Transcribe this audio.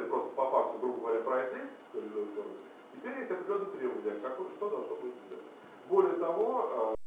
говорили просто по факту, грубо говоря, пройти в коридоре. Теперь есть определенные требования, что должно быть сделано. Более того,